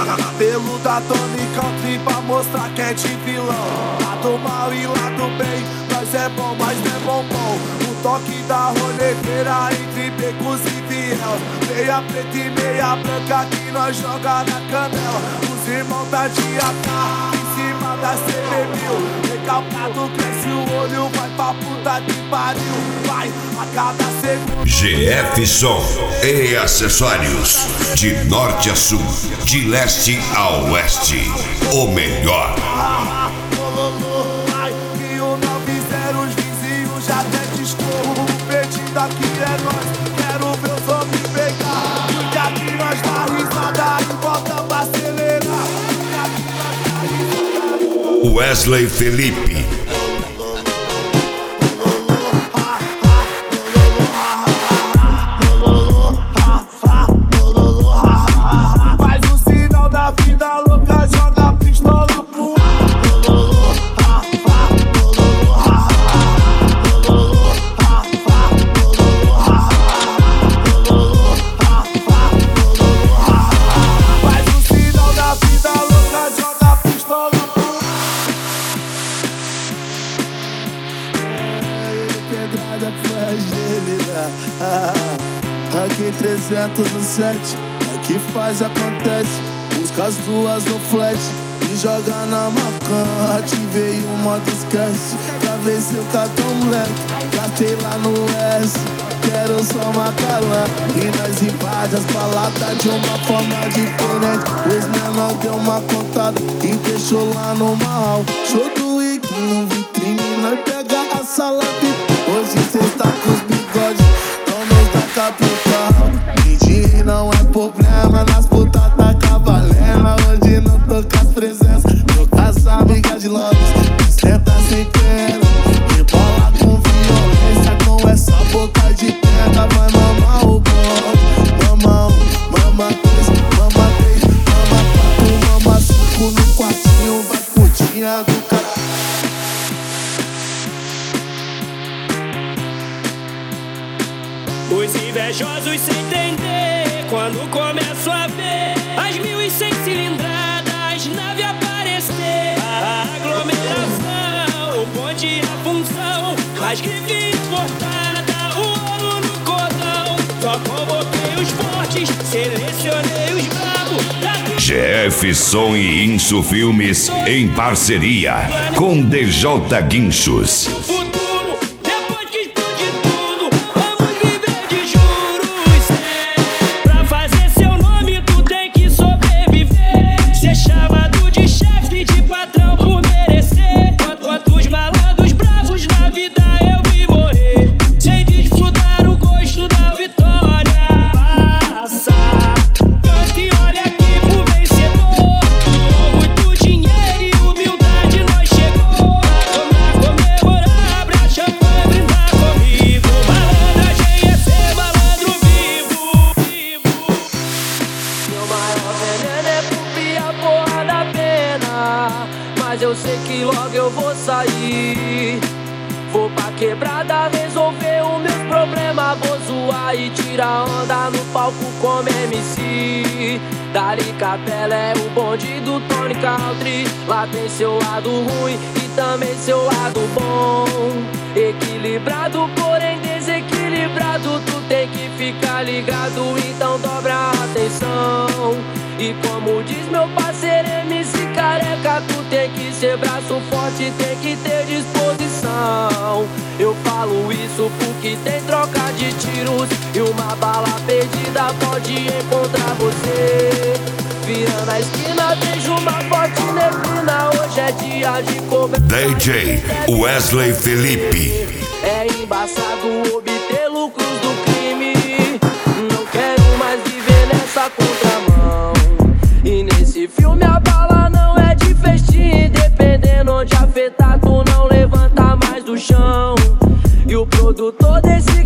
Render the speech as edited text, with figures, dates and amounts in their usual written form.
Pelo da Tony Country pra mostrar que é de vilão. Lado mal e lado bem, nós é bom, mas não é bombom. O toque da roleteira entre becos e viel. Meia preta e meia branca que nós joga na canela. Os irmãos da AK em cima da CB1000. Recalcado cresce o olho, vai pra puta que pariu. Vai a cada segundo. GF Som e acessórios, de norte a sul, de leste a oeste, o melhor. Ai, que o 90 os vizinhos já até discorro. O pedido aqui é nós, quero ver os homens pegar. Porque aqui nós dá risada e volta pra acelerar. Wesley Felipe. Faz o sinal da vida louca, joga a pistola pro ar. Faz o sinal da vida louca, joga a pistola pro ar. Pedrada fragilidade. Aqui 307, aqui faz, acontece. Busca as duas no flat e joga na macan. Ativei o modo esquece, pra ver se eu cato moleque. Gastei lá no S, quero só macalã. E nós invade as baladas de uma forma diferente. Os menor deu uma contada e deixou lá no mal. Show do Wiki no vitrine, nós pega a sala VIP. Hoje cê tá com os bigodes, donos da capital. Mentir não é problema, nas putas tá cavalena. Hoje não tô com as presenças, tô com as amigas de Lopes. Senta sem pena, rebola com violência. Com essa boca de tenda vai mamar o bonde. Mama 1, mama 2, mama 3, mama 4, mama 5 no quartinho. Vai putinha do cara. Os invejosos sem entender quando começo a ver as 1100 cilindradas, nave aparecer. A aglomeração, o bonde e a função, as grifes importadas, o ouro no cordão. Só convoquei os fortes, selecionei os bravos. GF Som e Inso Filmes em parceria com DJ Guinchos. Mas eu sei que logo eu vou sair. Vou pra quebrada resolver os meus problemas. Vou zoar e tirar onda no palco como MC. Dali Capela é o bonde do Tony Country. Lá tem seu lado ruim e também seu lado bom. Equilibrado, porém desequilibrado. Tu tem que ficar ligado, então dobra a atenção. E como diz meu parceiro MC Careca, tu tem que ser braço forte, tem que ter disposição. Eu falo isso porque tem troca de tiros e uma bala perdida pode encontrar você. Virando a esquina, vejo uma forte neblina. Hoje é dia de cobrar. DJ Wesley Felipe. É embaçado obter lucros do crime. Não quero mais viver nessa contramão. E nesse filme a bala não é de festim. Dependendo onde afetar, tu não levanta mais do chão. E o produtor desse